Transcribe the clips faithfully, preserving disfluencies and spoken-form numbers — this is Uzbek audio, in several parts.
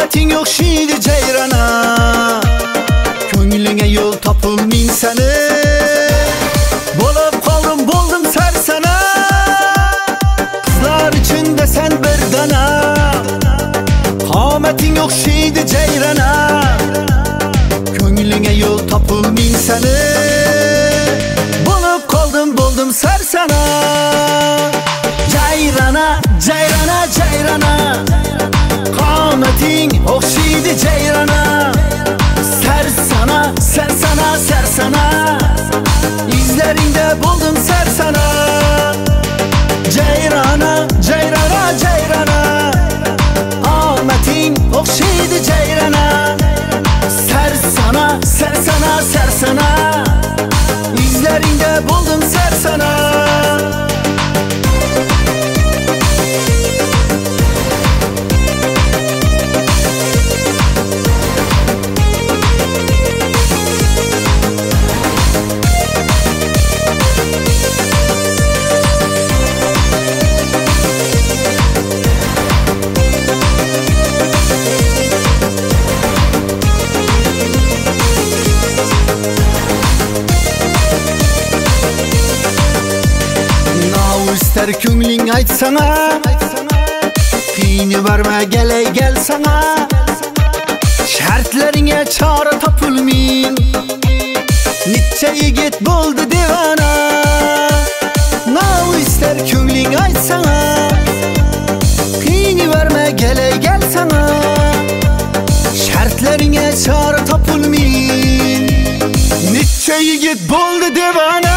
Qomating o'xshaydi jayrana, ko'nglinga yo'l topilming seni. Bo'lib qoldim, bo'ldim sarsana, qizlar ichida sen bir dana. Qomating o'xshaydi jayrana, ko'nglinga yo'l topilming seni. Bo'lib qoldim, bo'ldim sarsana. Jayrana, jayrana, jayrana, qomating o'xshaydi jayrana. Sarsana, sarsana, sarsana, izlaringda bo'ldim sarsana. Jayrana, jayrana, jayrana, qomating o'xshaydi jayrana. Sarsana, sarsana, sarsana, izlaringda bo'ldim sarsana. İster ko'ngling aytsana, qiyni barma galay gel sana. Shartlaringga chora topilming, necha yigit bo'ldi devona. Now ister ko'ngling aytsana, qiyni barma galay gel sana. Shartlaringga chora topilming, necha yigit bo'ldi devona.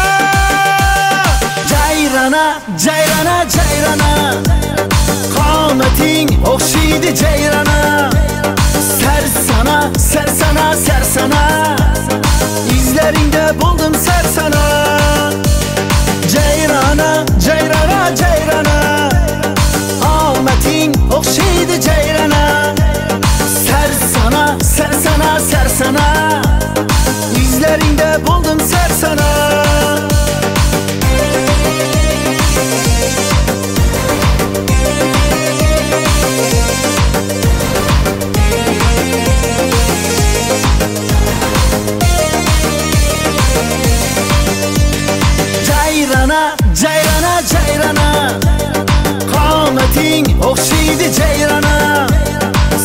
Jayrana, jayrana, jayrana, qomating o'xshaydi jayrana. Sarsana, sarsana, sarsana, izlaringda bo'ldim sarsana. Jayrana, jayrana, jayrana, qomating o'xshaydi jayrana. Sarsana, sarsana, sarsana, izlaringda bo'ldim sarsana. Jayrana, jayrana, qomating o'xshaydi jayrana.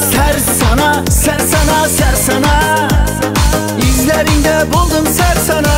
Sarsana, sarsana, sarsana, izlaringda bo'ldim sarsana.